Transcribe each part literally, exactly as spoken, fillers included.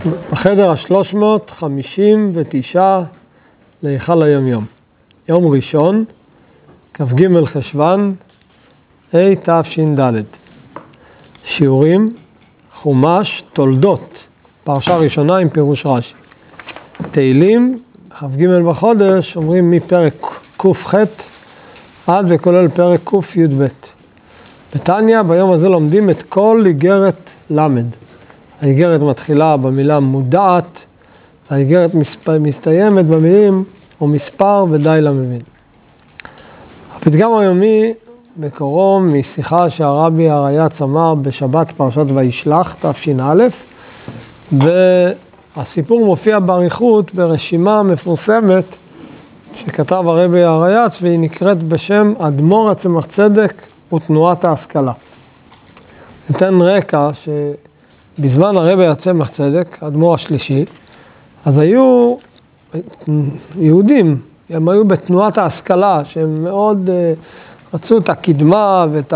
בחדר ה-שלוש מאות חמישים ותשע להיכל היום יום. יום ראשון, כ"ג חשוון, התש"ד. שיעורים, חומש, תולדות, פרשה ראשונה עם פירוש רש"י. תהילים, כ"ג בחודש, אומרים מפרק ק"ח עד וכולל פרק ק"י"ב. בתניא, ביום הזה לומדים את כל איגרת למד. האיגרת מתחילה במילה מודעת, האיגרת מסתיימת במילים או מספר ודי למבין. הפתגם היומי מקורו משיחה שהרבי הריי"צ אמר בשבת פרשת וישלח תש"א, והסיפור מופיע באריכות ברשימה מפורסמת שכתב הרבי הריי"צ, והיא נקראת בשם אדמו"ר הצמח צדק ותנועת ההשכלה. ניתן רקע שבזמן הרבי הצמח צדק, האדמו"ר השלישי, אז היו יהודים, הם היו בתנועת ההשכלה, שהם מאוד רצו את הקדמה ואת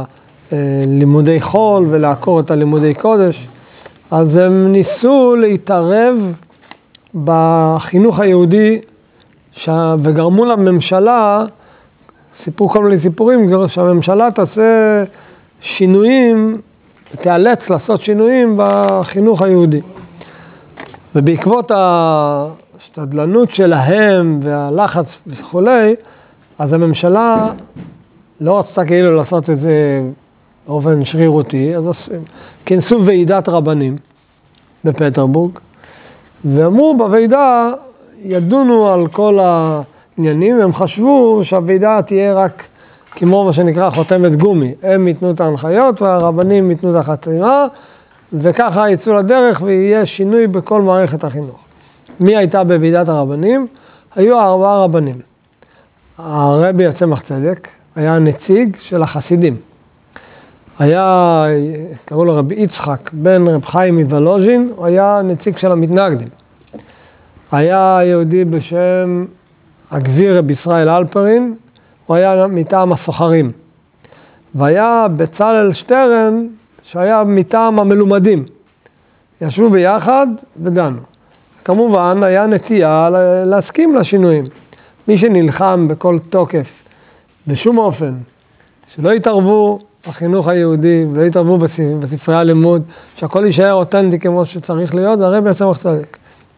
הלימודי חול ולעקור את הלימודי קודש, אז הם ניסו להתערב בחינוך היהודי וגרמו לממשלה, סיפרו כל מיני סיפורים, שהממשלה תעשה שינויים, תיאלץ לעשות שינויים בחינוך היהודי. ובעקבות השתדלנות שלהם והלחץ וכולי, אז הממשלה לא רצתה כאילו לעשות את זה באופן שרירותי, אז כנסו ועידת רבנים בפטרבורג, ואמרו בוועידה, ידונו על כל העניינים, הם חשבו שהוועידה תהיה רק כמו מה שנקרא חותמת גומי, הם ייתנו את ההנחיות והרבנים ייתנו את החתימה, וככה יצאו לדרך ויהיה שינוי בכל מערכת החינוך. מי הייתה בוועידת הרבנים? היו ארבעה רבנים. הרבי הצמח צדק היה נציג של החסידים. היה, קראו לו רבי יצחק בן רב חיים מוולוז'ין, הוא היה נציג של המתנגדים. היה יהודי בשם הגביר רבי ישראל אלפרין, הוא היה מטעם הסוחרים. והיה בצלאל שטרן, שהיה מטעם המלומדים. ישבו ביחד ודנו. כמובן, היה נטייה להסכים לשינויים. מי שנלחם בכל תוקף, בשום אופן, שלא יתערבו בחינוך היהודי, ולא יתערבו בספרי הלימוד, שהכל יישאר אותנטי כמו שצריך להיות, זה הרבי הצמח צדק.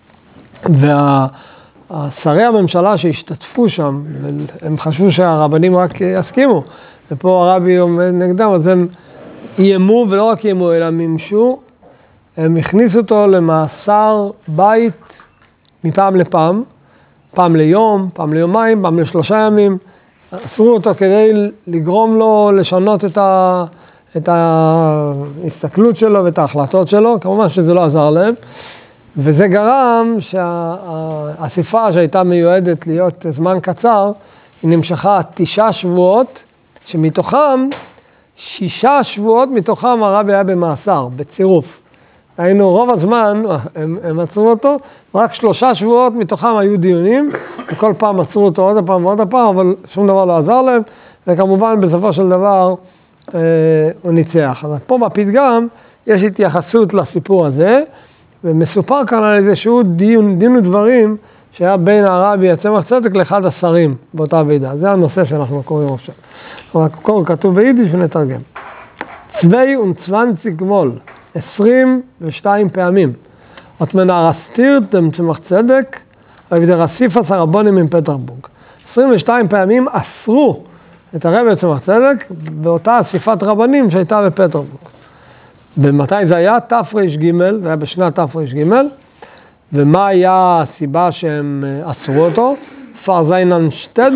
והשרי הממשלה שהשתתפו שם, הם חשבו שהרבנים רק יסכימו, ופה הרבי עומד נגדם, אז הם איימו, ולא רק איימו, אלא מימשו, הם הכניסו אותו למאסר בית מפעם לפעם, פעם ליום, פעם ליומיים, פעם לשלושה ימים, אסרו אותו כדי לגרום לו לשנות את, ה, את ההסתכלות שלו ואת ההחלטות שלו, כמובן שזה לא עזר להם, וזה גרם שהאסיפה שהייתה מיועדת להיות זמן קצר, היא נמשכה תשעה שבועות, שמתוכם, שישה שבועות מתוכם הרבי היה במאסר, בצירוף. היינו רוב הזמן, הם, הם עצרו אותו, רק שלושה שבועות מתוכם היו דיונים, וכל פעם עצרו אותו עוד פעם ועוד פעם, אבל שום דבר לא עזר להם, וכמובן בסופו של דבר אה, הוא ניצח. אז פה בפתגם יש התייחסות לסיפור הזה, ומסופר כאן על איזשהו דין, דין ודברים שהיה בין הרבי הצמח צדק לאחד השרים באותה ועידה. זה הנושא שאנחנו קוראים עכשיו. המקור כתוב ביידיש ונתרגם. צווי ונצוונציג מול. עשרים ושתיים פעמים. את מנרסתיר דם צמח צדק, ובדרסיפס הרבונים עם פטרבורג. עשרים ושתיים פעמים אסרו את הרבי הצמח צדק, באותה אסיפת רבנים שהייתה בפטרבורג. ומתי זה היה? תר"ג, זה היה בשנת תר"ג, ומה היה הסיבה שהם אסרו אותו? פאר זיין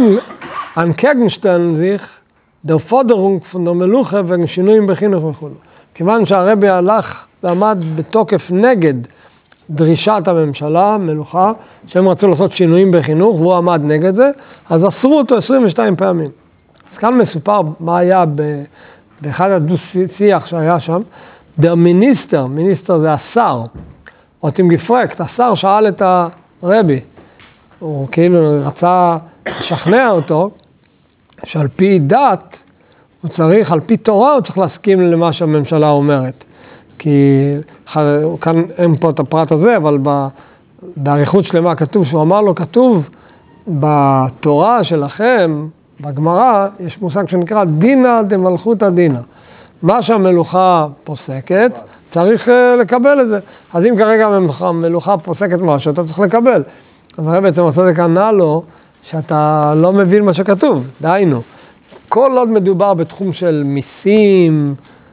אנקגנשטלן זיך, דר פודרונג פון דר מלוכה ושינויים בחינוך וכו'. כיוון שהרבי הלך ועמד בתוקף נגד דרישת הממשלה, מלוכה, שהם רצו לעשות שינויים בחינוך, והוא עמד נגד זה, אז אסרו אותו עשרים ושתיים פעמים. אז כאן מסופר מה היה באחד הדו-שיח שהיה שם, דר מיניסטר, מיניסטר זה השר, אותם גפרקט, השר שאל את הרבי, הוא כאילו רצה לשכנע אותו, שעל פי דת, הוא צריך, על פי תורה, הוא צריך להסכים למה שהממשלה אומרת. כי כאן אין פה את הפרט הזה, אבל באריכות שלמה כתוב, שהוא אמר לו, כתוב בתורה שלכם, בגמרא, יש מושג שנקרא דינא דמלכותא דינא. מה שהמלוכה פוסקת, צריך לקבל את זה. אז אם כרגע המלוכה פוסקת משהו, אתה צריך לקבל. אז הרב בעצם הצדק ענה לו, שאתה לא מבין מה שכתוב, דהיינו. כל עוד מדובר בתחום של מיסים,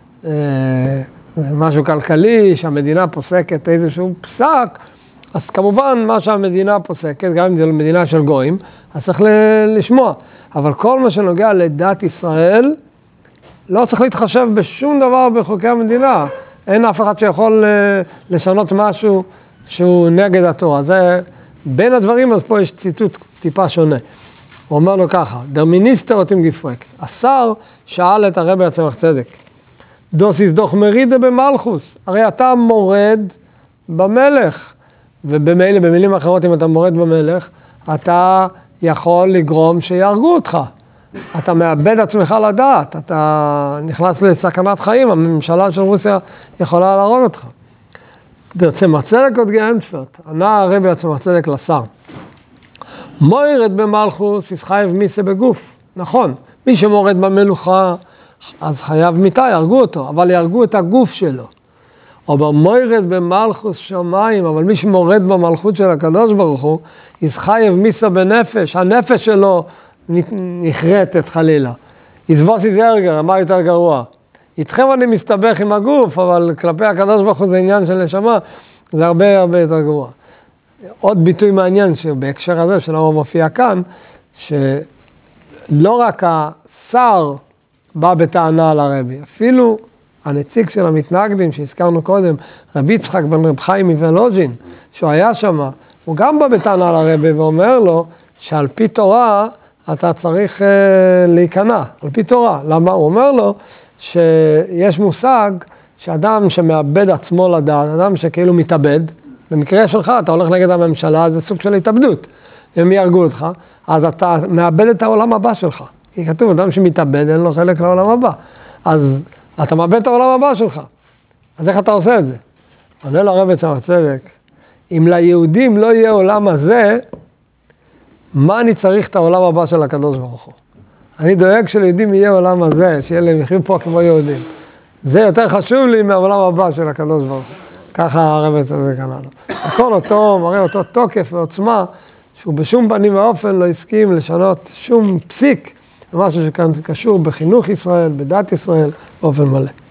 משהו כלכלי, שהמדינה פוסקת איזשהו פסק, אז כמובן מה שהמדינה פוסקת, גם אם זה מדינה של גויים, אז צריך לשמוע. אבל כל מה שנוגע לדת ישראל, לא צריך להתחשב בשום דבר בחוקי המדינה. אין אף אחד שיכול לשנות משהו שהוא נגד התורה. זה בין הדברים, אז פה יש ציטוט טיפה שונה. הוא אומר לו ככה, דר מיניסטר אותים גפרק. השר שאל את הרבי הצמח צדק, דוסיס דוח מרידה במלכוס, הרי אתה מורד במלך, ובמילא, במילים אחרות, אם אתה מורד במלך, אתה יכול לגרום שיהרגו אותך. אתה מאבד עצמך לדעת, אתה נכנס לסכנת חיים, הממשלה של רוסיה יכולה להרוג אותך. דר צמח צדק עוד גאנטפרט, ענה הרבי הצמח צדק לשר. מורד במלכוס, יש חייב מיסה בגוף. נכון, מי שמורד במלוכה, אז חייב מיתה, יהרגו אותו, אבל יהרגו את הגוף שלו. או במורד במלכוס שמיים, אבל מי שמורד במלכות של הקדוש ברוך הוא, יש חייב מיסה בנפש, הנפש שלו נחרטת חלילה. יזבוס איזרגר, מה יותר גרוע? איתכם אני מסתבך עם הגוף, אבל כלפי הקדוש ברוך הוא זה עניין של נשמה, זה הרבה הרבה יותר גרוע. עוד ביטוי מעניין שבהקשר הזה שלמה מופיע כאן, שלא רק השר בא בטענה על הרבי, אפילו הנציג של המתנגדים שהזכרנו קודם, רבי יצחק בן רב חיים מוולוז'ין, שהוא היה שם, הוא גם בא בטענה על הרבי ואומר לו שעל פי תורה אתה צריך uh, להיכנע, על פי תורה. למה? הוא אומר לו שיש מושג שאדם שמאבד עצמו לדעת, אדם שכאילו מתאבד, במקרה שלך, אתה הולך נגד הממשלה, זה סוג של התאבדות. אם יהרגו אותך, אז אתה מאבד את העולם הבא שלך. כי כתוב, אדם שמתאבד, אין לו חלק לעולם הבא. אז אתה מאבד את העולם הבא שלך. אז איך אתה עושה את זה? עונה לו הרב צמח צדק, אם ליהודים לא יהיה עולם הזה, מה אני צריך את העולם הבא של הקדוש ברוך הוא? אני דואג שליהודים יהיה עולם הזה, שיהיה להם יחיים פה כמו יהודים. זה יותר חשוב לי מהעולם הבא של הקדוש ברוך הוא. ככה הרב צדק ענה לו. הכל אותו, מראה אותו תוקף ועוצמה, שהוא בשום פנים ואופן לא הסכים לשנות שום פסיק, משהו שכאן קשור בחינוך ישראל, בדת ישראל, באופן מלא.